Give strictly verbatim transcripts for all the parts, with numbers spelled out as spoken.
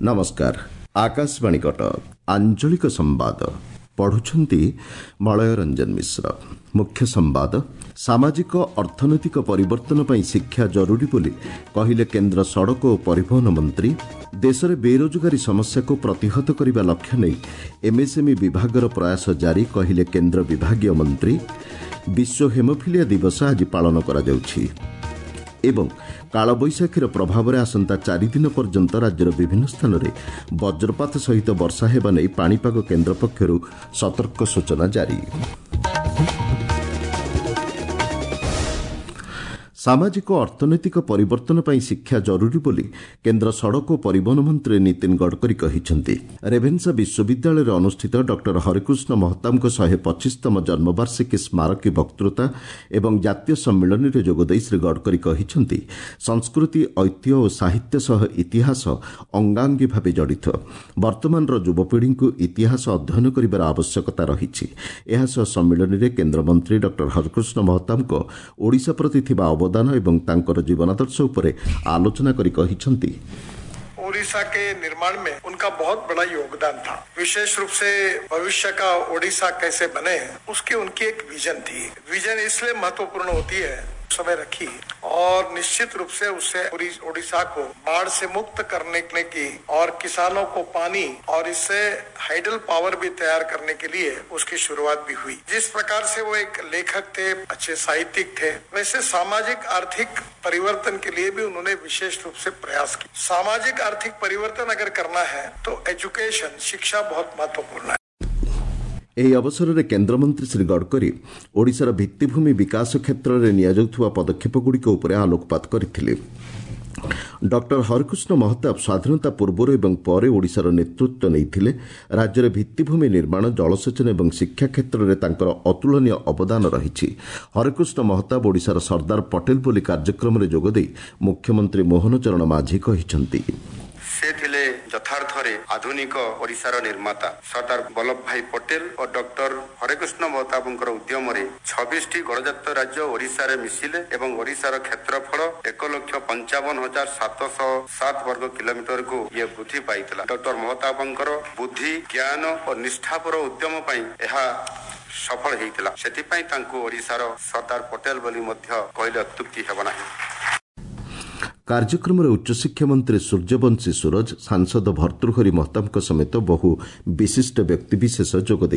नमस्कार। आकाशवाणी कटक आंचलिक संवाद पढ़ुछंती मलय रंजन मिश्र। मुख्य संवाद सामाजिक अर्थनैतिक परिवर्तन पर शिक्षा जरूरी बोली कहिले केन्द्र सड़क और परिवहन मंत्री। देश में बेरोजगारी समस्या को प्रतिहत करने लक्ष्य नहीं एमएसएमई विभागर प्रयास जारी कहिले केन्द्र विभागीय मंत्री। विश्व हेमोफिलिया दिवस आज पालन करा जाउछि एवं कालबैशाखीर प्रभाव में आसंता चारि दिन पर्यंत राज्यर विभिन्न स्थान में वज्रपात सहित वर्षा हेबा नै पाणीपाग केन्द्र पक्षरु सतर्क सूचना जारी। सामाजिक अर्थनैतिक परिवर्तन पर शिक्षा जरूरी बोली केन्द्र सड़क और परिवहन मंत्री नितिन गडकरी कहिसेंति। रेभेन्सा विश्वविद्यालय अनुष्ठित डॉक्टर हरिकृष्ण महताब शहे पच्चीसतम जन्मवार्षिकी स्मारकी वक्तृता एवं जातीय सम्मेलन में जोगदे श्री गडकरी कहिसेंति संस्कृति ऐतिह्य और साहित्य सह इतिहास अंगांगी भाव जड़ित। वर्तमान युवपीढ़ी को इतिहास अध्ययन कर आवश्यकता रही। सम्मेलन में केन्द्रमंत्री डॉक्टर हरिकृष्ण महताब ओडिशा प्रति थिबा अवदान एवं तांकर जीवनादर्श उपरे आलोचना करी कहिसेंति। ओडिशा के निर्माण में उनका बहुत बड़ा योगदान था। विशेष रूप से भविष्य का ओडिशा कैसे बने उसकी उनकी एक विजन थी। विजन इसलिए महत्वपूर्ण होती है समय रखी और निश्चित रूप से उससे ओडिशा को बाढ़ से मुक्त करने की और किसानों को पानी और इससे हाइडल पावर भी तैयार करने के लिए उसकी शुरुआत भी हुई। जिस प्रकार से वो एक लेखक थे, अच्छे साहित्यिक थे, वैसे सामाजिक आर्थिक परिवर्तन के लिए भी उन्होंने विशेष रूप से प्रयास किया। सामाजिक आर्थिक परिवर्तन अगर करना है तो एजुकेशन शिक्षा बहुत महत्वपूर्ण है। ଏହି ଅବସରରେ କେନ୍ଦ୍ରମନ୍ତ୍ରୀ ଶ୍ରୀ ଗଡ଼କରୀ ଓଡ଼ିଶାର ଭିତ୍ତିଭୂମି ବିକାଶ କ୍ଷେତ୍ରରେ ନିଆଯାଉଥିବା ପଦକ୍ଷେପଗୁଡ଼ିକ ଉପରେ ଆଲୋକପାତ କରିଥିଲେ। ଡକ୍ଟର ହରିକୃଷ୍ଣ ମହତାବ ସ୍ୱାଧୀନତା ପୂର୍ବରୁ ଏବଂ ପରେ ଓଡ଼ିଶାର ନେତୃତ୍ୱ ନେଇଥିଲେ। ରାଜ୍ୟରେ ଭିତ୍ତିଭୂମି ନିର୍ମାଣ, ଜଳସେଚନ ଏବଂ ଶିକ୍ଷା କ୍ଷେତ୍ରରେ ତାଙ୍କର ଅତୁଳନୀୟ ଅବଦାନ ରହିଛି। ହରିକୃଷ୍ଣ ମହତାବ ଓଡ଼ିଶାର ସର୍ଦ୍ଦାର ପଟେଲ ବୋଲି କାର୍ଯ୍ୟକ୍ରମରେ ଯୋଗଦେଇ ମୁଖ୍ୟମନ୍ତ୍ରୀ ମୋହନ ଚରଣ ମାଝୀ କହିଛନ୍ତି। से थिले यथार्थरे आधुनिक ओडिशार निर्माता सरदार वल्लभ भाई पटेल और डॉक्टर हरिकृष्ण महताबंकर उद्यम रे छब्बीस टी गणजात राज्य ओडिशा रे मिसिले एवं ओडिशार क्षेत्रफल एक लक्ष पंचावन हजार सात सौ सात वर्ग किलोमीटर को ये वृद्धि पाइथिला। डॉक्टर महताबंकर बुद्धि, ज्ञान और निष्ठापर उद्यम पई एहा सफल हेतिला। सेति पई तांको ओडिशार सरदार पटेल बोली मध्य कहले अत्युक्ति हेबा नाही। कार्यक्रम में उच्चशिक्षा मंत्री सूर्यवंशी सूरज, सांसद भर्तृहरि महताब समेत बहु विशिष्ट व्यक्तिविशेष जोगदे।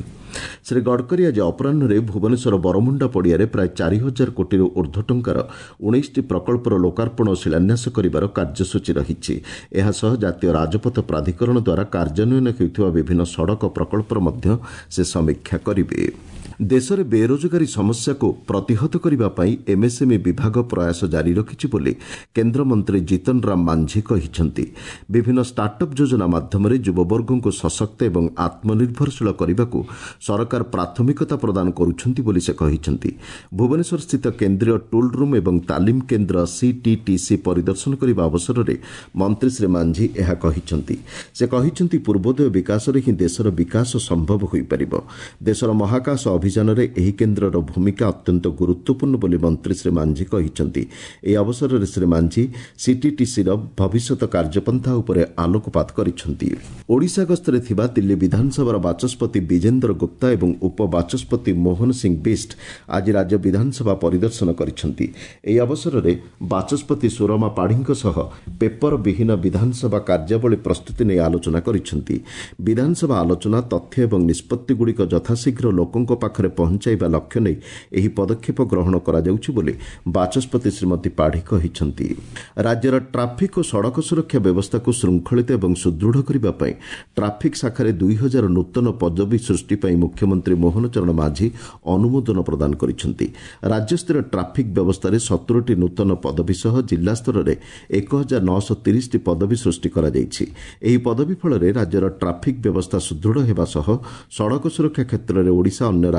श्री गडकरी आज अपराह भुवनेश्वर बरमुंडा पड़िया प्राय चारि हजार कोटी ऊर्ध्व टंकार उन्नीस टी प्रकल्पर लोकार्पण और शिलान्यास कर कार्यसूची रही। एहासह जातीय राजपथ प्राधिकरण द्वारा कार्यान्वयन होता विभिन्न सड़क प्रकल्पर मध्य से समीक्षा करेंगे। देश में बेरोजगारी समस्या को प्रतिहत करने एमएसएमई विभाग प्रयास जारी रखिछि बोली केन्द्रमंत्री जीतन राम मांझी कहिसेंति। विभिन्न स्टार्टअप योजना माध्यम युववर्ग को सशक्त एवं आत्मनिर्भरशील करने को सरकार प्राथमिकता प्रदान करुछंती बोली से कहिसेंति। भुवनेश्वर स्थित केन्द्रीय टूल रूम एवं तालीम केन्द्र सीटीटीसी परिदर्शन करने अवसर में मंत्री श्री मांझी यह कहिसेंति। से कहिसेंति पूर्वोदय विकास रे ही देशर विकास संभव होई परिबो। देशर महाकाश अभियान रे एही केन्द्रर भूमिका अत्यंत गुरुत्वपूर्ण बोली मंत्री श्री मांझी कहिसेंति। एही अवसर में श्री मांझी सीटीटीसी भविष्यत कार्यपंथा उपरे आलोकपात करिसेंति। ओडिशा गस्तरे थिबा दिल्ली विधानसभा बाचस्पति विजेंद्र गुप्ता एवं उपबाचस्पति मोहन सिंह बिष्ट आज राज्य विधानसभा परिदर्शन करिसेंति। एही अवसर में बाचस्पति सुरमा पाढ़ीଙ୍କ सह पेपर विहीन विधानसभा कार्यावली प्रस्तुति नै आलोचना करिसेंति। विधानसभा आलोचना तथ्य एवं निष्पत्तिगुड़िक यथाशीघ्र लोकंक पाखरे पहुंचाइबा लक्ष्य नै एही पदक्षेप ग्रहण करा जाउछि बोली बाचस्पति श्रीमती पाढ़ी कहिसेंति। राज्यर ट्राफिक और सड़क सुरक्षा व्यवस्था को श्रृंखलित एवं सुदृढ़ करने पर ट्राफिक शाखारे दुई हजार नूतन पदवी सृष्टि पर मुख्यमंत्री मोहन चरण माझी अनुमोदन प्रदान करिसेंति। राज्यस्तर ट्राफिक व्यवस्था रे सत्तर नूतन पदवी सह जिला स्तर में एक हजार नौश तीस पदवी सृष्टि करा जाइछि। एही पदवी फल राज्यर ट्राफिक व्यवस्था सुदृढ़ हेबा सह सड़क सुरक्षा क्षेत्र में ओडिशा अन्य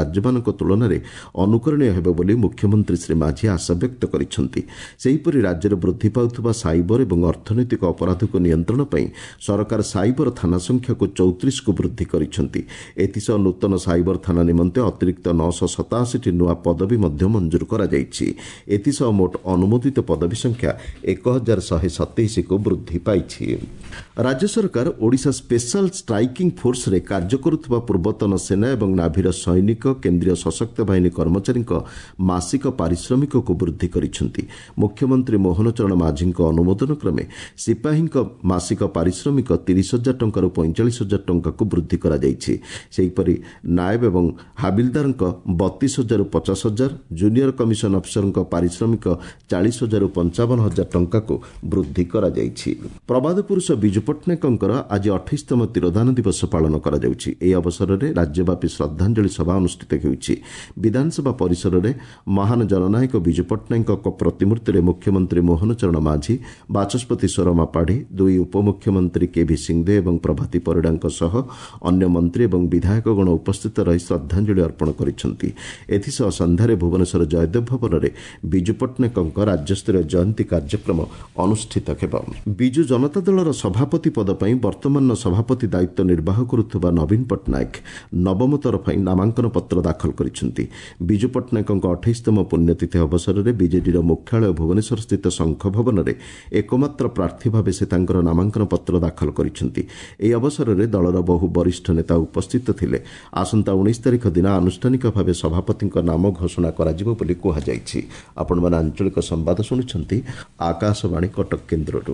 ରାଜ୍ୟମାନଙ୍କ ତୁଳନାରେ ଅନୁକରଣୀୟ ହେବ ବୋଲି ମୁଖ୍ୟମନ୍ତ୍ରୀ ଶ୍ରୀ ମାଝୀ ଆଶା ବ୍ୟକ୍ତ କରିଛନ୍ତି। ସେହିପରି ରାଜ୍ୟରେ ବୃଦ୍ଧି ପାଉଥିବା ସାଇବର ଏବଂ ଅର୍ଥନୈତିକ ଅପରାଧକୁ ନିୟନ୍ତ୍ରଣ ପାଇଁ ସରକାର ସାଇବର ଥାନା ସଂଖ୍ୟାକୁ ଚଉତିରିଶକୁ ବୃଦ୍ଧି କରିଛନ୍ତି। ଏଥିସହ ନୂତନ ସାଇବର ଥାନା ନିମନ୍ତେ ଅତିରିକ୍ତ ନଅଶହ ସତାଅଶୀଟି ନୂଆ ପଦବୀ ମଧ୍ୟ ମଞ୍ଜୁର କରାଯାଇଛି। ଏଥିସହ ମୋଟ ଅନୁମୋଦିତ ପଦବୀ ସଂଖ୍ୟା ଏକ ହଜାର ଶହେ ସତେଇଶକୁ ବୃଦ୍ଧି ପାଇଛି। ରାଜ୍ୟ ସରକାର ଓଡ଼ିଶା ସ୍ପେଶାଲ ଷ୍ଟ୍ରାଇକିଂ ଫୋର୍ସରେ କାର୍ଯ୍ୟ କରୁଥିବା ପୂର୍ବତନ ସେନା ଏବଂ ନାଭିର ସୈନିକ, କେନ୍ଦ୍ରୀୟ ସଶକ୍ତ ବାହିନୀ କର୍ମଚାରୀଙ୍କ ମାସିକ ପାରିଶ୍ରମିକକୁ ବୃଦ୍ଧି କରିଛନ୍ତି। ମୁଖ୍ୟମନ୍ତ୍ରୀ ମୋହନ ଚରଣ ମାଝୀଙ୍କ ଅନୁମୋଦନ କ୍ରମେ ସିପାହୀଙ୍କ ମାସିକ ପାରିଶ୍ରମିକ ତିରିଶ ହଜାର ଟଙ୍କାରୁ ପଇଁଚାଳିଶ ହଜାର ଟଙ୍କାକୁ ବୃଦ୍ଧି କରାଯାଇଛି। ସେହିପରି ନାଏବ ଏବଂ ହାବିଲଦାରଙ୍କ ବତିଶ ହଜାରରୁ ପଚାଶ ହଜାର, ଜୁନିୟର କମିଶନ ଅଫିସରଙ୍କ ପାରିଶ୍ରମିକ ଚାଳିଶ ହଜାରରୁ ପଞ୍ଚାବନ ହଜାର ଟଙ୍କାକୁ ବୃଦ୍ଧି କରାଯାଇଛି। ପ୍ରବାଦ ପୁରୁଷ ବିଜୁ ପଟ୍ଟନାୟକଙ୍କର ଆଜି ଅଠେଇଶତମ ତିରୋଧାନ ଦିବସ ପାଳନ କରାଯାଉଛି। ଏହି ଅବସରରେ ରାଜ୍ୟବ୍ୟାପୀ ଶ୍ରଦ୍ଧାଞ୍ଜଳି ସଭା ଅନୁଷ୍ଠିତ ହେଉଛି। ବିଧାନସଭା ପରିସରରେ ମହାନ ଜନନାୟକ ବିଜୁ ପଟ୍ଟନାୟକଙ୍କ ପ୍ରତିମୂର୍ତ୍ତିରେ ମୁଖ୍ୟମନ୍ତ୍ରୀ ମୋହନ ଚରଣ ମାଝୀ, ବାଚସ୍ପତି ସ୍ୱରମା ପାଢ଼ୀ, ଦୁଇ ଉପମୁଖ୍ୟମନ୍ତ୍ରୀ କେଭି ସିଂହଦେଓ ଏବଂ ପ୍ରଭାତୀ ପରିଡ଼ାଙ୍କ ସହ ଅନ୍ୟ ମନ୍ତ୍ରୀ ଏବଂ ବିଧାୟକଗଣ ଉପସ୍ଥିତ ରହି ଶ୍ରଦ୍ଧାଞ୍ଜଳି ଅର୍ପଣ କରିଛନ୍ତି। ଏଥିସହ ସନ୍ଧ୍ୟାରେ ଭୁବନେଶ୍ୱର ଜୟଦେବ ଭବନରେ ବିଜୁ ପଟ୍ଟନାୟକଙ୍କ ରାଜ୍ୟସ୍ତରୀୟ ଜୟନ୍ତୀ କାର୍ଯ୍ୟକ୍ରମ ଅନୁଷ୍ଠିତ ହେବ। ବିଜୁ ଜନତା ଦଳର ସଭାପତି ପଦ ପାଇଁ ବର୍ତ୍ତମାନର ସଭାପତି ଦାୟିତ୍ୱ ନିର୍ବାହ କରୁଥିବା ନବୀନ ପଟ୍ଟନାୟକ ନବମ ଥର ପାଇଁ ନାମାଙ୍କନ ପତ୍ର ଦାଖଲ କରିଛନ୍ତି। ବିଜୁ ପଟ୍ଟନାୟକଙ୍କ ଅଠେଇଶତମ ପୁଣ୍ୟତିଥି ଅବସରରେ ବିଜେଡିର ମୁଖ୍ୟାଳୟ ଭୁବନେଶ୍ୱରସ୍ଥିତ ଶଙ୍ଖ ଭବନରେ ଏକମାତ୍ର ପ୍ରାର୍ଥୀ ଭାବେ ସେ ତାଙ୍କର ନାମାଙ୍କନ ପତ୍ର ଦାଖଲ କରିଛନ୍ତି। ଏହି ଅବସରରେ ଦଳର ବହୁ ବରିଷ୍ଠ ନେତା ଉପସ୍ଥିତ ଥିଲେ। ଆସନ୍ତା ଉଣେଇଶ ତାରିଖ ଦିନ ଆନୁଷ୍ଠାନିକ ଭାବେ ସଭାପତିଙ୍କ ନାମ ଘୋଷଣା କରାଯିବ ବୋଲି କୁହାଯାଇଛି। ଆପଣମାନେ ଆଞ୍ଚଳିକ ସମ୍ବାଦ ଶୁଣୁଛନ୍ତି ଆକାଶବାଣୀ କଟକ କେନ୍ଦ୍ରରୁ।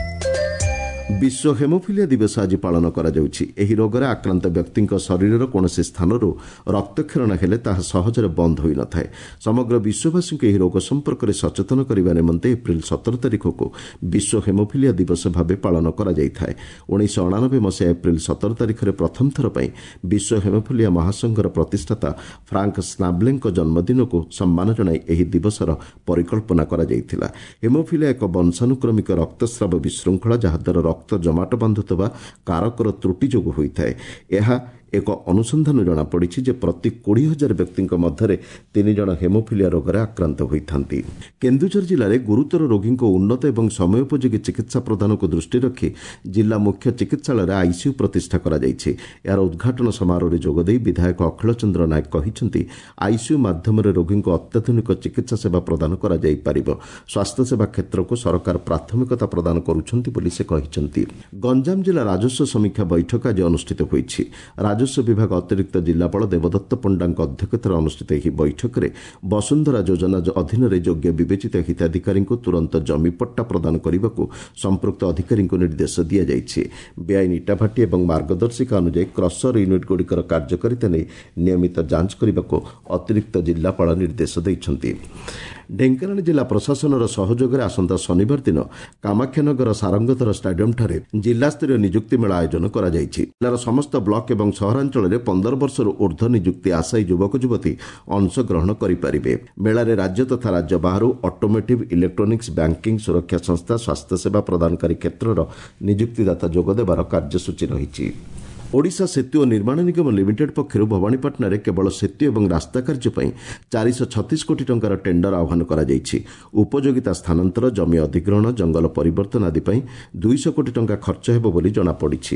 ବିଶ୍ୱ ହେମୋଫିଲିଆ ଦିବସ ଆଜି ପାଳନ କରାଯାଉଛି। ଏହି ରୋଗରେ ଆକ୍ରାନ୍ତ ବ୍ୟକ୍ତିଙ୍କ ଶରୀରର କୌଣସି ସ୍ଥାନରୁ ରକ୍ତକ୍ଷରଣ ହେଲେ ତାହା ସହଜରେ ବନ୍ଦ ହୋଇନଥାଏ। ସମଗ୍ର ବିଶ୍ୱବାସୀଙ୍କୁ ଏହି ରୋଗ ସମ୍ପର୍କରେ ସଚେତନ କରିବା ନିମନ୍ତେ ଏପ୍ରିଲ ସତର ତାରିଖକୁ ବିଶ୍ୱ ହେମୋଫିଲିଆ ଦିବସ ଭାବେ ପାଳନ କରାଯାଇଥାଏ। ଉଣେଇଶହ ଅଣାନବେ ମସିହା ଏପ୍ରିଲ ସତର ତାରିଖରେ ପ୍ରଥମ ଥର ପାଇଁ ବିଶ୍ୱ ହେମୋଫିଲିଆ ମହାସଂଘର ପ୍ରତିଷ୍ଠାତା ଫ୍ରାଙ୍କ ସ୍ନାବଲେଙ୍କ ଜନ୍ମଦିନକୁ ସମ୍ମାନ ଜଣାଇ ଏହି ଦିବସର ପରିକଳ୍ପନା କରାଯାଇଥିଲା। ହେମୋଫିଲିଆ ଏକ ବଂଶାନୁକ୍ରମିକ ରକ୍ତସ୍ରାବ ବିଶୃଙ୍ଖଳା ଯାହାଦ୍ୱାରା ରକ୍ତ ଜମାଟ ବାନ୍ଧୁଥିବା କାରକର ତ୍ରୁଟି ଯୋଗୁଁ ହୋଇଥାଏ। ଏହା ଏକ ଅନୁସନ୍ଧାନ ଜଣାପଡ଼ିଛି ଯେ ପ୍ରତି କୋଡ଼ିଏ ହଜାର ବ୍ୟକ୍ତିଙ୍କ ମଧ୍ୟରେ ତିନି ଜଣ ହେମୋଫିଲିଆ ରୋଗରେ ଆକ୍ରାନ୍ତ ହୋଇଥାନ୍ତି। କେନ୍ଦୁଝର ଜିଲ୍ଲାରେ ଗୁରୁତର ରୋଗୀଙ୍କ ଉନ୍ନତ ଏବଂ ସମୟୋପଯୋଗୀ ଚିକିତ୍ସା ପ୍ରଦାନକୁ ଦୃଷ୍ଟିରେ ରଖି ଜିଲ୍ଲା ମୁଖ୍ୟ ଚିକିତ୍ସାଳୟରେ ଆଇସିୟୁ ପ୍ରତିଷ୍ଠା କରାଯାଇଛି। ଏହାର ଉଦ୍ଘାଟନ ସମାରୋହରେ ଯୋଗଦେଇ ବିଧାୟକ ଅଖିଳ ଚନ୍ଦ୍ର ନାୟକ କହିଛନ୍ତି, ଆଇସିୟୁ ମାଧ୍ୟମରେ ରୋଗୀଙ୍କୁ ଅତ୍ୟାଧୁନିକ ଚିକିତ୍ସା ସେବା ପ୍ରଦାନ କରାଯାଇପାରିବ। ସ୍ୱାସ୍ଥ୍ୟସେବା କ୍ଷେତ୍ରକୁ ସରକାର ପ୍ରାଥମିକତା ପ୍ରଦାନ କରୁଛନ୍ତି ବୋଲି ସେ କହିଛନ୍ତି। ଗଞ୍ଜାମ ଜିଲ୍ଲା ରାଜସ୍ୱ ସମୀକ୍ଷା ବୈଠକ ଆଜି ଅନୁଷ୍ଠିତ ହୋଇଛି। ରାଜସ୍ୱ ବିଭାଗ ଅତିରିକ୍ତ ଜିଲ୍ଲାପାଳ ଦେବଦତ୍ତ ପଣ୍ଡାଙ୍କ ଅଧ୍ୟକ୍ଷତାରେ ଅନୁଷ୍ଠିତ ଏହି ବୈଠକରେ ବସୁନ୍ଧରା ଯୋଜନା ଅଧୀନରେ ଯୋଗ୍ୟ ବିବେଚିତ ହିତାଧିକାରୀଙ୍କୁ ତୁରନ୍ତ ଜମିପଟ୍ଟା ପ୍ରଦାନ କରିବାକୁ ସମ୍ପୃକ୍ତ ଅଧିକାରୀଙ୍କୁ ନିର୍ଦ୍ଦେଶ ଦିଆଯାଇଛି। ବେଆଇନ ଇଟାଭାଟି ଏବଂ ମାର୍ଗଦର୍ଶିକା ଅନୁଯାୟୀ କ୍ରସର ୟୁନିଟ୍ଗୁଡ଼ିକର କାର୍ଯ୍ୟକାରିତା ନେଇ ନିୟମିତ ଯାଞ୍ଚ କରିବାକୁ ଅତିରିକ୍ତ ଜିଲ୍ଲାପାଳ ନିର୍ଦ୍ଦେଶ ଦେଇଛନ୍ତି। ଢେଙ୍କାନାଳ ଜିଲ୍ଲା ପ୍ରଶାସନର ସହଯୋଗରେ ଆସନ୍ତା ଶନିବାର ଦିନ କାମାକ୍ଷାନଗର ସାରଙ୍ଗଧର ଷ୍ଟାଡିୟମ୍ଠାରେ ଜିଲ୍ଲାସ୍ତରୀୟ ନିଯୁକ୍ତି ମେଳା ଆୟୋଜନ କରାଯାଇଛି। ଜିଲ୍ଲାର ସମସ୍ତ ବ୍ଲକ ଏବଂ ସହରାଞ୍ଚଳରେ ପନ୍ଦର ବର୍ଷରୁ ଉର୍ଦ୍ଧ୍ୱ ନିଯୁକ୍ତି ଆଶାୟୀ ଯୁବକ ଯୁବତୀ ଅଂଶଗ୍ରହଣ କରିପାରିବେ। ମେଳାରେ ରାଜ୍ୟ ତଥା ରାଜ୍ୟ ବାହାରୁ ଅଟୋମୋଟିଭ୍, ଇଲେକ୍ଟ୍ରୋନିକ୍ସ, ବ୍ୟାଙ୍କିଂ, ସୁରକ୍ଷା ସଂସ୍ଥା, ସ୍ୱାସ୍ଥ୍ୟସେବା ପ୍ରଦାନକାରୀ କ୍ଷେତ୍ରର ନିଯୁକ୍ତିଦାତା ଯୋଗଦେବାର କାର୍ଯ୍ୟସୂଚୀ ରହିଛି। ଓଡ଼ିଶା ସେତୁ ଓ ନିର୍ମାଣ ନିଗମ ଲିମିଟେଡ୍ ପକ୍ଷରୁ ଭବାନୀପାଟଣାରେ କେବଳ ସେତୁ ଏବଂ ରାସ୍ତା କାର୍ଯ୍ୟ ପାଇଁ ଚାରିଶହ ଛତିଶ କୋଟି ଟଙ୍କାର ଟେଣ୍ଡର ଆହ୍ୱାନ କରାଯାଇଛି। ଉପଯୋଗିତା ସ୍ଥାନାନ୍ତର, ଜମି ଅଧିଗ୍ରହଣ, ଜଙ୍ଗଲ ପରିବର୍ତ୍ତନ ଆଦି ପାଇଁ ଦୁଇଶହ କୋଟି ଟଙ୍କା ଖର୍ଚ୍ଚ ହେବ ବୋଲି ଜଣାପଡ଼ିଛି।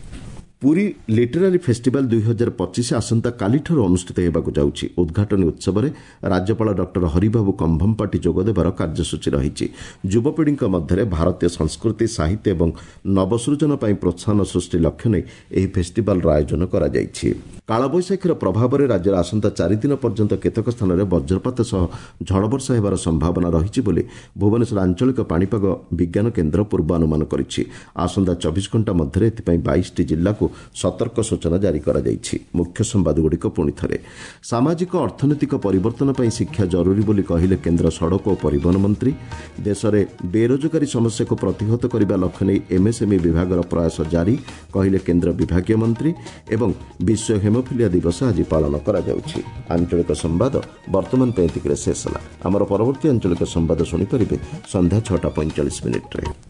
ପୁରୀ ଲିଟେରାରୀ ଫେଷ୍ଟିଭାଲ ଦୁଇ ହଜାର ପଚିଶ ଆସନ୍ତାକାଲିଠାରୁ ଅନୁଷ୍ଠିତ ହେବାକୁ ଯାଉଛି। ଉଦ୍ଘାଟନୀ ଉତ୍ସବରେ ରାଜ୍ୟପାଳ ଡକ୍ଟର ହରିବାବୁ କମ୍ଭମପାଟି ଯୋଗଦେବାର କାର୍ଯ୍ୟସୂଚୀ ରହିଛି। ଯୁବପିଢ଼ିଙ୍କ ମଧ୍ୟରେ ଭାରତୀୟ ସଂସ୍କୃତି, ସାହିତ୍ୟ ଏବଂ ନବସୃଜନ ପାଇଁ ପ୍ରୋତ୍ସାହନ ସୃଷ୍ଟି ଲକ୍ଷ୍ୟ ନେଇ ଏହି ଫେଷ୍ଟିଭାଲର ଆୟୋଜନ କରାଯାଇଛି। କାଳବୈଶାଖୀର ପ୍ରଭାବରେ ରାଜ୍ୟର ଆସନ୍ତା ଚାରିଦିନ ପର୍ଯ୍ୟନ୍ତ କେତେକ ସ୍ଥାନରେ ବଜ୍ରପାତ ସହ ଝଡ଼ବର୍ଷା ହେବାର ସମ୍ଭାବନା ରହିଛି ବୋଲି ଭୁବନେଶ୍ୱର ଆଞ୍ଚଳିକ ପାଣିପାଗ ବିଜ୍ଞାନ କେନ୍ଦ୍ର ପୂର୍ବାନୁମାନ କରିଛି। ଆସନ୍ତା ଚବିଶ ଘଣ୍ଟା ମଧ୍ୟରେ ଏଥିପାଇଁ ବାଇଶଟି ଜିଲ୍ଲାକୁ ସତର୍କ ସୂଚନା ଜାରି କରାଯାଇଛି। ମୁଖ୍ୟ ସମ୍ବାଦଗୁଡ଼ିକ ପୁଣି ଥରେ। ସାମାଜିକ ଅର୍ଥନୈତିକ ପରିବର୍ତ୍ତନ ପାଇଁ ଶିକ୍ଷା ଜରୁରୀ ବୋଲି କହିଲେ କେନ୍ଦ୍ର ସଡ଼କ ଓ ପରିବହନ ମନ୍ତ୍ରୀ। ଦେଶରେ ବେରୋଜଗାରୀ ସମସ୍ୟାକୁ ପ୍ରତିହତ କରିବା ଲକ୍ଷ୍ୟ ନେଇ ଏମ୍ଏସ୍ଏମ୍ଇ ବିଭାଗର ପ୍ରୟାସ ଜାରି, କହିଲେ କେନ୍ଦ୍ର ବିଭାଗୀୟ ମନ୍ତ୍ରୀ। ଏବଂ ବିଶ୍ୱ ହେମୋଫିଲିଆ ଦିବସ ଆଜି ପାଳନ କରାଯାଉଛି। ଆଞ୍ଚଳିକ ସମ୍ବାଦ ବର୍ତ୍ତମାନ ପାଇଁ ଏତିକିରେ ଶେଷ ହେଲା। ଆମର ପରବର୍ତ୍ତୀ ଆଞ୍ଚଳିକ ସମ୍ବାଦ ଶୁଣିପାରିବେ ସନ୍ଧ୍ୟା ଛଅଟା ପଇଁଚାଳିଶ ମିନିଟ୍ରେ।